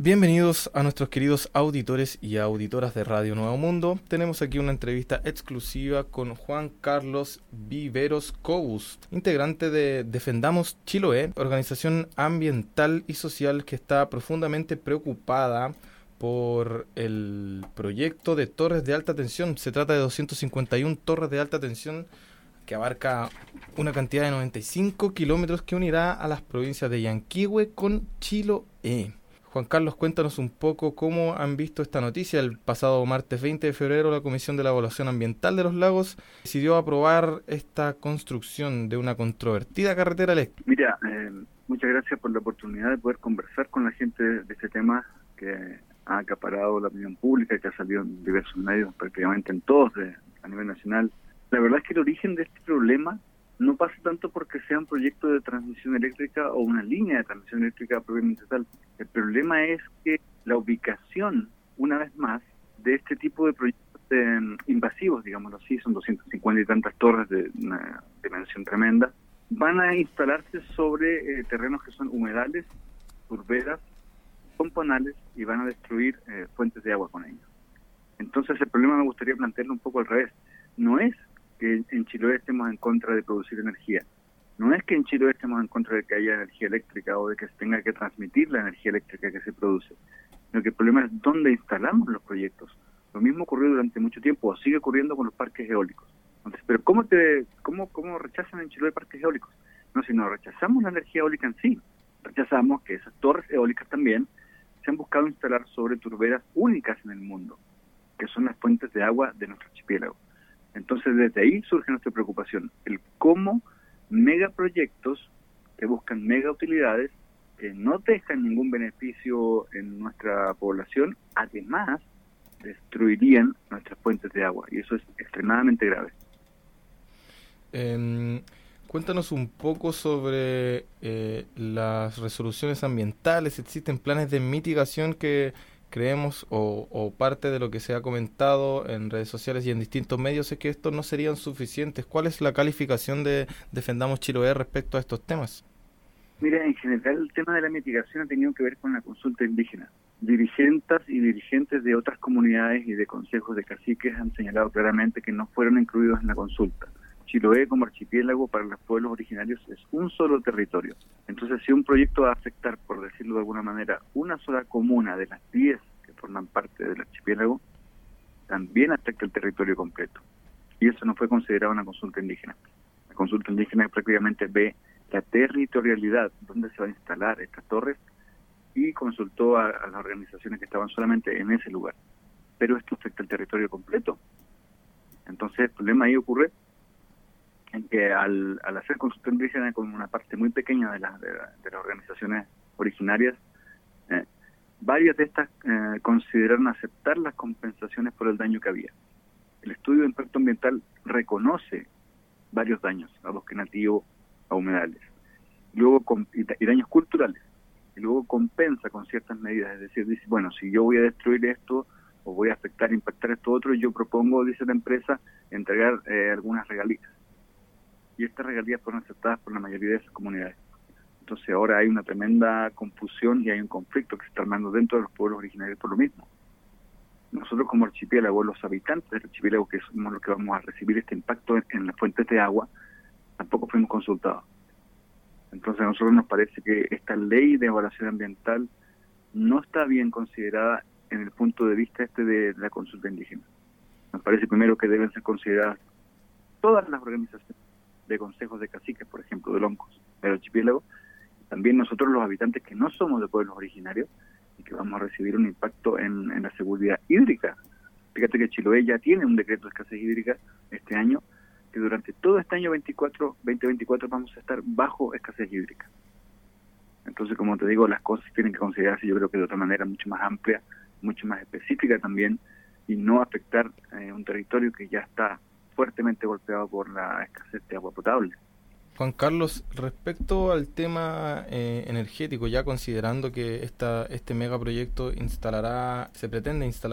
Bienvenidos a nuestros queridos auditores y auditoras de Radio Nuevo Mundo. Tenemos aquí una entrevista exclusiva con Juan Carlos Viveros Cobus, integrante de Defendamos Chiloé, organización ambiental y social que está profundamente preocupada por el proyecto de torres de alta tensión. Se trata de 251 torres de alta tensión que abarca una cantidad de 95 kilómetros que unirá a las provincias de Yanquihue con Chiloé. Juan Carlos, cuéntanos un poco cómo han visto esta noticia. El pasado martes 20 de febrero, la Comisión de la Evaluación Ambiental de los Lagos decidió aprobar esta construcción de una controvertida carretera eléctrica. Mira, muchas gracias por la oportunidad de poder conversar con la gente de este tema que ha acaparado la opinión pública, que ha salido en diversos medios, prácticamente en todos a nivel nacional. La verdad es que el origen de este problema no pasa tanto porque sea un proyecto de transmisión eléctrica o una línea de transmisión eléctrica propiamente tal. El problema es que la ubicación, una vez más, de este tipo de proyectos invasivos, digámoslo así, son 250 y tantas torres de una dimensión tremenda, van a instalarse sobre terrenos que son humedales, turberas, componales y van a destruir fuentes de agua con ellos. Entonces el problema me gustaría plantearlo un poco al revés. No es que en Chiloé estemos en contra de producir energía. No es que en Chiloé estemos en contra de que haya energía eléctrica o de que se tenga que transmitir la energía eléctrica que se produce. Sino que el problema es dónde instalamos los proyectos. Lo mismo ocurrió durante mucho tiempo, o sigue ocurriendo con los parques eólicos. Entonces, pero ¿cómo rechazan en Chiloé parques eólicos? No, si no rechazamos la energía eólica en sí, rechazamos que esas torres eólicas también se han buscado instalar sobre turberas únicas en el mundo, que son las fuentes de agua de nuestro archipiélago. Entonces, desde ahí surge nuestra preocupación, el cómo megaproyectos que buscan mega utilidades, que no dejan ningún beneficio en nuestra población, además destruirían nuestras fuentes de agua, y eso es extremadamente grave. Cuéntanos un poco sobre las resoluciones ambientales. ¿Existen planes de mitigación que creemos o parte de lo que se ha comentado en redes sociales y en distintos medios es que estos no serían suficientes? ¿Cuál es la calificación de Defendamos Chiloé respecto a estos temas? Mira, en general el tema de la mitigación ha tenido que ver con la consulta indígena. Dirigentes y dirigentes de otras comunidades y de consejos de caciques han señalado claramente que no fueron incluidos en la consulta. Chiloé como archipiélago para los pueblos originarios es un solo territorio. Entonces, si un proyecto va a afectar, por decirlo de alguna manera, una sola comuna de las 10 que forman parte del archipiélago, también afecta el territorio completo. Y eso no fue considerado una consulta indígena. La consulta indígena prácticamente ve la territorialidad, dónde se va a instalar estas torres, y consultó a las organizaciones que estaban solamente en ese lugar. Pero esto afecta el territorio completo. Entonces, el problema ahí ocurre en que al hacer consulta indígena con una parte muy pequeña de las organizaciones originarias, varias de estas consideraron aceptar las compensaciones por el daño que había. El estudio de impacto ambiental reconoce varios daños a bosque nativo, a humedales, y daños culturales, y luego compensa con ciertas medidas, es decir, dice, bueno, si yo voy a destruir esto, o voy a impactar esto otro, yo propongo, dice la empresa, entregar algunas regalías. Y estas regalías fueron aceptadas por la mayoría de esas comunidades. Entonces ahora hay una tremenda confusión y hay un conflicto que se está armando dentro de los pueblos originarios por lo mismo. Nosotros como archipiélago, los habitantes del archipiélago, que somos los que vamos a recibir este impacto en las fuentes de agua, tampoco fuimos consultados. Entonces a nosotros nos parece que esta ley de evaluación ambiental no está bien considerada en el punto de vista de la consulta indígena. Nos parece primero que deben ser consideradas todas las organizaciones de consejos de caciques, por ejemplo, de Loncos, del archipiélago, también nosotros los habitantes que no somos de pueblos originarios y que vamos a recibir un impacto en la seguridad hídrica. Fíjate que Chiloé ya tiene un decreto de escasez hídrica este año, que durante todo este año 2024 vamos a estar bajo escasez hídrica. Entonces, como te digo, las cosas tienen que considerarse, yo creo que de otra manera mucho más amplia, mucho más específica también, y no afectar un territorio que ya está fuertemente golpeado por la escasez de agua potable. Juan Carlos, respecto al tema energético, ya considerando que este megaproyecto se pretende instalar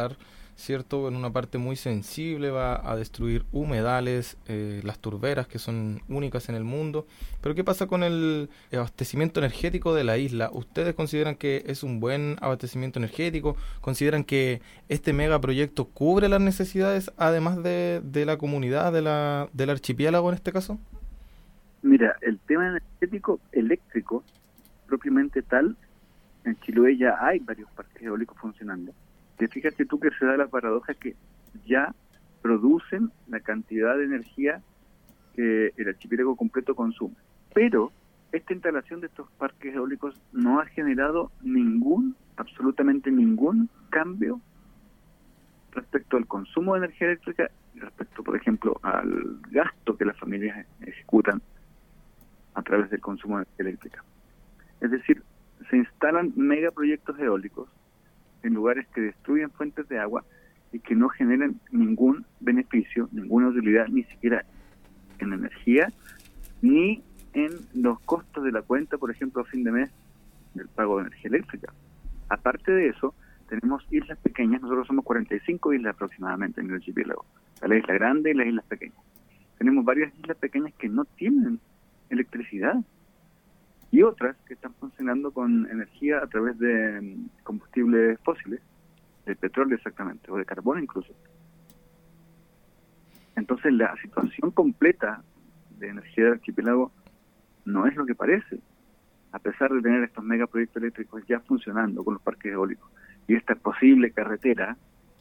¿cierto? En una parte muy sensible, va a destruir humedales, las turberas que son únicas en el mundo. Pero ¿qué pasa con el abastecimiento energético de la isla? ¿Ustedes consideran que es un buen abastecimiento energético? ¿Consideran que este megaproyecto cubre las necesidades, además de la comunidad, del archipiélago en este caso? Mira, el tema energético eléctrico, propiamente tal, en Chiloé ya hay varios parques eólicos funcionando. Te fíjate tú que se da la paradoja que ya producen la cantidad de energía que el archipiélago completo consume. Pero esta instalación de estos parques eólicos no ha generado absolutamente ningún cambio respecto al consumo de energía eléctrica y respecto, por ejemplo, al gasto que las familias ejecutan a través del consumo de energía eléctrica. Es decir, se instalan megaproyectos eólicos en lugares que destruyen fuentes de agua y que no generan ningún beneficio, ninguna utilidad, ni siquiera en energía, ni en los costos de la cuenta, por ejemplo, a fin de mes del pago de energía eléctrica. Aparte de eso, tenemos islas pequeñas, nosotros somos 45 islas aproximadamente en el archipiélago, la isla grande y las islas pequeñas. Tenemos varias islas pequeñas que no tienen electricidad y otras que están funcionando con energía a través de combustibles fósiles, de petróleo exactamente, o de carbón incluso. Entonces la situación completa de energía del archipiélago no es lo que parece, a pesar de tener estos megaproyectos eléctricos ya funcionando con los parques eólicos y esta posible carretera,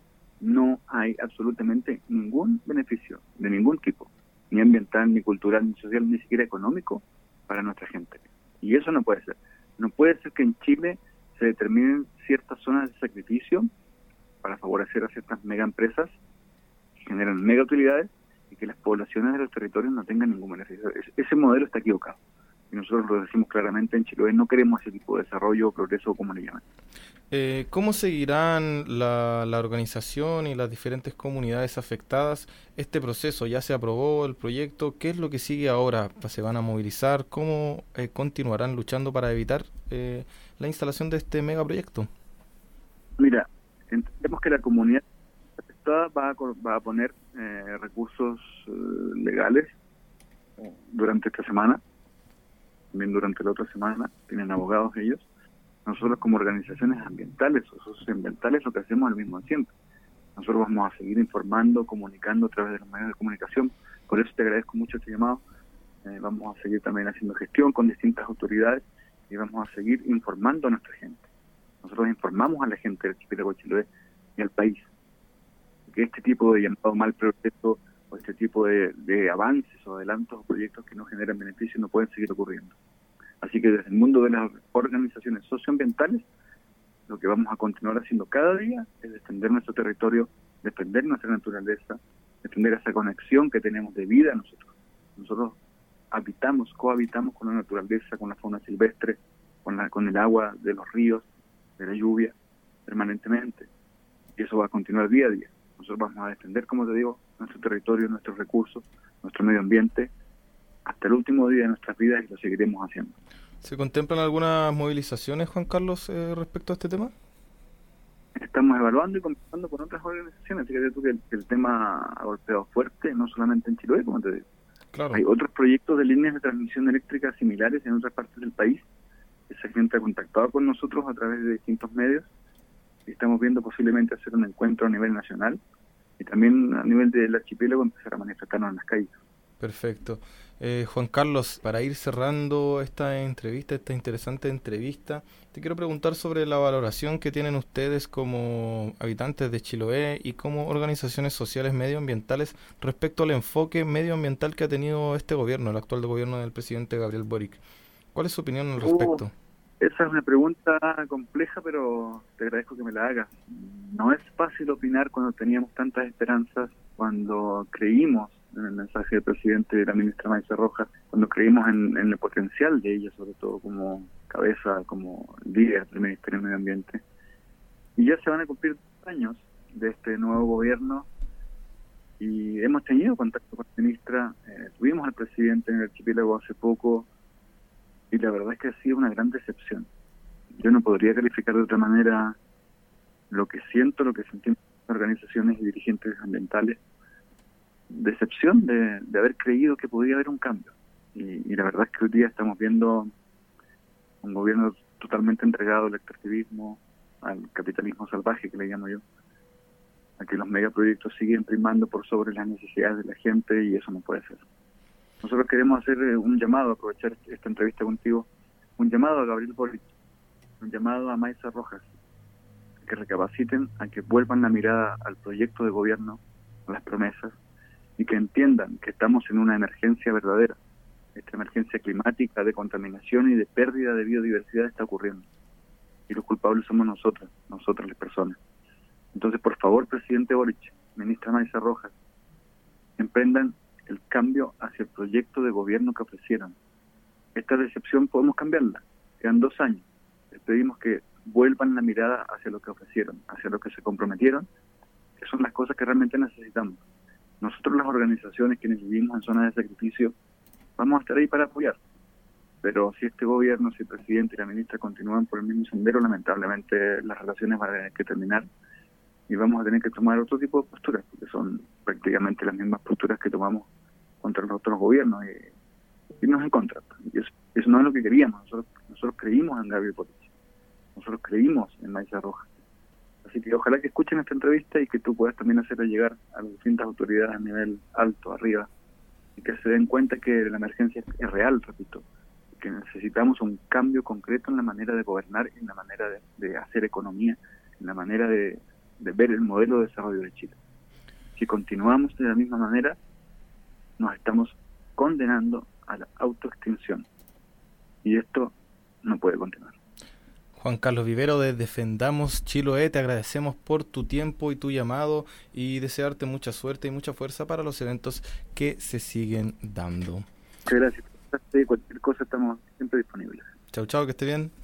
no hay absolutamente ningún beneficio de ningún tipo, ni ambiental, ni cultural, ni social, ni siquiera económico para nuestra gente. Y eso no puede ser. No puede ser que en Chile se determinen ciertas zonas de sacrificio para favorecer a ciertas mega empresas que generan mega utilidades y que las poblaciones de los territorios no tengan ningún beneficio. Ese modelo está equivocado. Y nosotros lo decimos claramente en Chiloé, no queremos ese tipo de desarrollo o progreso como le llaman. ¿Cómo seguirán la organización y las diferentes comunidades afectadas este proceso? ¿Ya se aprobó el proyecto? ¿Qué es lo que sigue ahora? ¿Se van a movilizar? ¿Cómo continuarán luchando para evitar la instalación de este megaproyecto? Mira, entendemos que la comunidad afectada va a poner recursos legales durante esta semana, también durante la otra semana, tienen abogados ellos. Nosotros como organizaciones ambientales o socioambientales lo que hacemos es lo mismo de siempre. Nosotros vamos a seguir informando, comunicando a través de los medios de comunicación, por eso te agradezco mucho este llamado. Vamos a seguir también haciendo gestión con distintas autoridades y vamos a seguir informando a nuestra gente. Nosotros informamos a la gente del archipiélago de Chiloé y al país que este tipo de llamado mal progreso o este tipo de avances o adelantos o proyectos que no generan beneficios no pueden seguir ocurriendo. Así que desde el mundo de las organizaciones socioambientales, lo que vamos a continuar haciendo cada día es defender nuestro territorio, defender nuestra naturaleza, defender esa conexión que tenemos de vida nosotros. Nosotros cohabitamos con la naturaleza, con la fauna silvestre, con el agua de los ríos, de la lluvia, permanentemente. Y eso va a continuar día a día. Nosotros vamos a defender, como te digo, nuestro territorio, nuestros recursos, nuestro medio ambiente, hasta el último día de nuestras vidas y lo seguiremos haciendo. ¿Se contemplan algunas movilizaciones, Juan Carlos, respecto a este tema? Estamos evaluando y conversando con otras organizaciones. Fíjate tú que el tema ha golpeado fuerte, no solamente en Chiloé, como te digo. Claro. Hay otros proyectos de líneas de transmisión eléctrica similares en otras partes del país. Esa gente ha contactado con nosotros a través de distintos medios y estamos viendo posiblemente hacer un encuentro a nivel nacional y también a nivel del archipiélago empezar a manifestarnos en las calles. Perfecto. Juan Carlos, para ir cerrando esta interesante entrevista, te quiero preguntar sobre la valoración que tienen ustedes como habitantes de Chiloé y como organizaciones sociales medioambientales respecto al enfoque medioambiental que ha tenido este gobierno, el actual gobierno del presidente Gabriel Boric. ¿Cuál es su opinión al respecto? Esa es una pregunta compleja, pero te agradezco que me la hagas. No es fácil opinar cuando teníamos tantas esperanzas, cuando creímos en el mensaje del presidente y de la ministra Maisa Rojas, cuando creímos en el potencial de ella, sobre todo como cabeza, como líder del Ministerio de Medio Ambiente. Y ya se van a cumplir 2 años de este nuevo gobierno y hemos tenido contacto con la ministra, tuvimos al presidente en el archipiélago hace poco y la verdad es que ha sido una gran decepción. Yo no podría calificar de otra manera lo que siento, lo que sentimos organizaciones y dirigentes ambientales, decepción de haber creído que podía haber un cambio. Y la verdad es que hoy día estamos viendo un gobierno totalmente entregado al extractivismo, al capitalismo salvaje, que le llamo yo, a que los megaproyectos siguen primando por sobre las necesidades de la gente, y eso no puede ser. Nosotros queremos hacer un llamado, aprovechar esta entrevista contigo, un llamado a Gabriel Boric, un llamado a Maisa Rojas, que recapaciten, a que vuelvan la mirada al proyecto de gobierno, a las promesas, y que entiendan que estamos en una emergencia verdadera. Esta emergencia climática, de contaminación y de pérdida de biodiversidad está ocurriendo. Y los culpables somos nosotras las personas. Entonces, por favor, presidente Boric, ministra Maisa Rojas, emprendan el cambio hacia el proyecto de gobierno que ofrecieron. Esta decepción podemos cambiarla. Quedan 2 años. Les pedimos que vuelvan la mirada hacia lo que ofrecieron, hacia lo que se comprometieron, que son las cosas que realmente necesitamos. Nosotros, las organizaciones, quienes vivimos en zonas de sacrificio, vamos a estar ahí para apoyar. Pero si este gobierno, si el presidente y la ministra continúan por el mismo sendero, lamentablemente las relaciones van a tener que terminar y vamos a tener que tomar otro tipo de posturas, porque son prácticamente las mismas posturas que tomamos contra los otros gobiernos y irnos en contra. Y eso no es lo que queríamos. Nosotros creímos en Gabriel Boric, nosotros creímos en Maisa Rojas. Así que ojalá que escuchen esta entrevista y que tú puedas también hacerla llegar a las distintas autoridades a nivel alto, arriba, y que se den cuenta que la emergencia es real, repito, que necesitamos un cambio concreto en la manera de gobernar, en la manera de hacer economía, en la manera de ver el modelo de desarrollo de Chile. Si continuamos de la misma manera, nos estamos condenando a la autoextinción. Y esto no puede continuar. Juan Carlos Vivero de Defendamos Chiloé, te agradecemos por tu tiempo y tu llamado y desearte mucha suerte y mucha fuerza para los eventos que se siguen dando. Muchas gracias. Cualquier cosa estamos siempre disponibles. Chau, chau, que esté bien.